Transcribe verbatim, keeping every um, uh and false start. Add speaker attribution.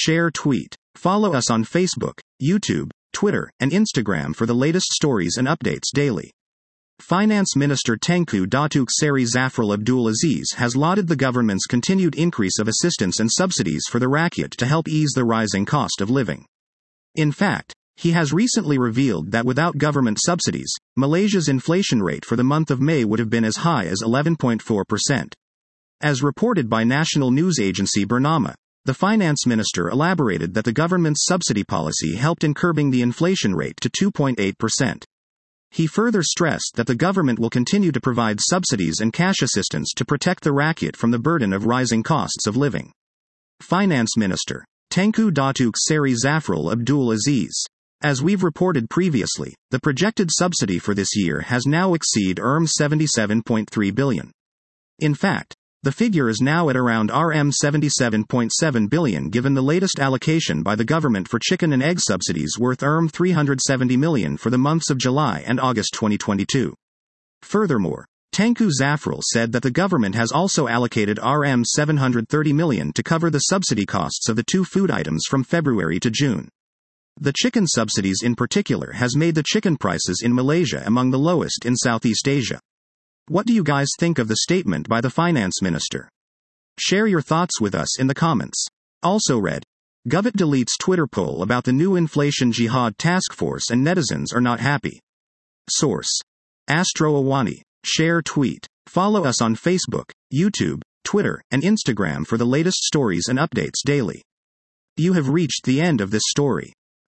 Speaker 1: share, tweet. Follow us on Facebook, YouTube, Twitter, and Instagram for the latest stories and updates daily. Finance Minister Tengku Datuk Seri Zafrul Abdul Aziz has lauded the government's continued increase of assistance and subsidies for the rakyat to help ease the rising cost of living. In fact, he has recently revealed that without government subsidies, Malaysia's inflation rate for the month of May would have been as high as eleven point four percent. As reported by national news agency Bernama, the finance minister elaborated that the government's subsidy policy helped in curbing the inflation rate to two point eight percent. He further stressed that the government will continue to provide subsidies and cash assistance to protect the rakyat from the burden of rising costs of living. Finance Minister Tengku Datuk Seri Zafrul Abdul Aziz. As we've reported previously, the projected subsidy for this year has now exceeded R M seventy-seven point three billion. In fact, the figure is now at around R M seventy-seven point seven billion given the latest allocation by the government for chicken and egg subsidies worth R M three hundred seventy million for the months of July and August twenty twenty-two. Furthermore, Tengku Zafrul said that the government has also allocated R M seven hundred thirty million to cover the subsidy costs of the two food items from February to June. The chicken subsidies in particular has made the chicken prices in Malaysia among the lowest in Southeast Asia. What do you guys think of the statement by the finance minister? Share your thoughts with us in the comments. Also read, Government deletes Twitter poll about the new inflation jihad task force and netizens are not happy. Source: Astro Awani. Share, tweet. Follow us on Facebook, YouTube, Twitter, and Instagram for the latest stories and updates daily. You have reached the end of this story.